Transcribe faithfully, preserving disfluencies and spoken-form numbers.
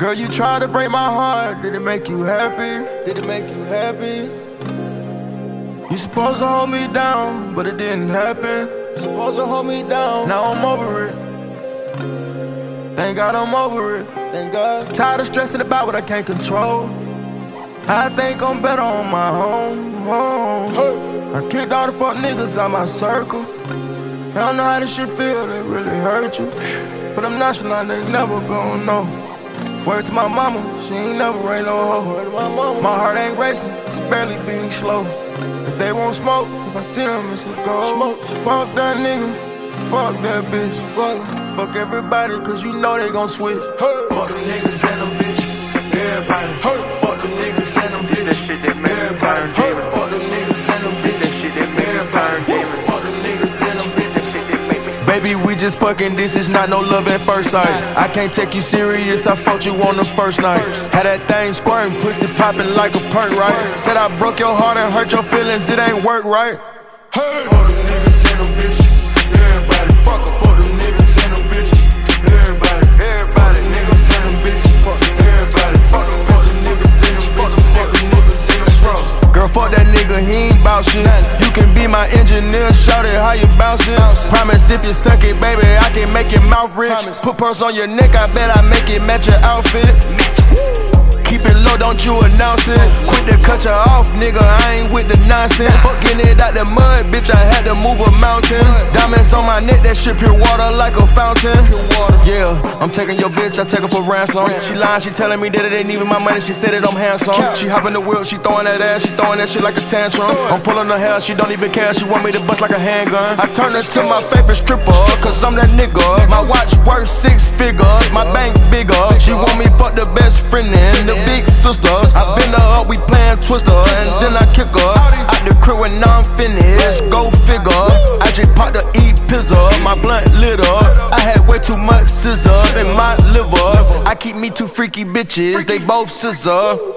Girl, you tried to break my heart. Did it make you happy? Did it make you happy? You supposed to hold me down, but it didn't happen. You supposed to hold me down. Now I'm over it. Thank God I'm over it. Thank God. Tired of stressing about what I can't control. I think I'm better on my own. own. Hey. I kicked all the fuck niggas out my circle. I don't know how this shit feel, they really hurt you. But I'm nonchalant, they never gon' know. Word to my mama, she ain't never ain't no hoe. Word to my mama, my heart ain't racing, it's barely beating slow. If they won't smoke, if I see them, it's a go. Smoke. Fuck that nigga, fuck that bitch. Fuck, fuck everybody, cause you know they gon' switch. Hey. Fuck them niggas and them bitches, everybody. Hey. Fuck them niggas and them bitches, everybody. Hey. Fuck them niggas and them bitches, everybody. Fuck them niggas and them bitches. Baby, we just fucking, this is not no love at first sight. I can't take you serious, I fucked you on the first night. Had that thing squirting, pussy popping like a perk, right? Said I broke your heart and hurt your feelings, it ain't work, right? Hey, fuck them niggas and them bitches, everybody. Fuck them, fuck them niggas and them bitches, everybody. Everybody, niggas and them bitches, fuck them, everybody. Fuck them, fuck them niggas and them bitches, fuck them niggas and them bitches. Girl, fuck that nigga, he ain't bout shit. You can be my engineer, shout it how you bounce it. Promise if you suck it, baby, I can make your mouth rich. Put purse on your neck, I bet I make it match your outfit. Keep it low, don't you announce it. Quit to cut you off, nigga, I ain't with the nonsense. Fucking it out the mud, bitch, I had to move a mountain. Diamonds on my neck, that shit pure water like a fountain. Yeah, I'm taking your bitch, I take her for ransom. She lying, she telling me that it ain't even my money, she said that I'm handsome. She hopping the wheel, she throwing that ass, she throwing that shit like a tantrum. I'm pulling her hair, she don't even care, she want me to bust like a handgun. I turn her to my favorite stripper, cause I'm that nigga. My watch worth six figures, my bank bigger. She want me fuck the best friend and the big sister. I bend her up, we playin' Twister, and then I kick her out the crib when I'm finished. Go figure. I just popped the E pizza, my blunt lit up. I had way too much scissor in my liver. I keep me two freaky bitches, they both scissor.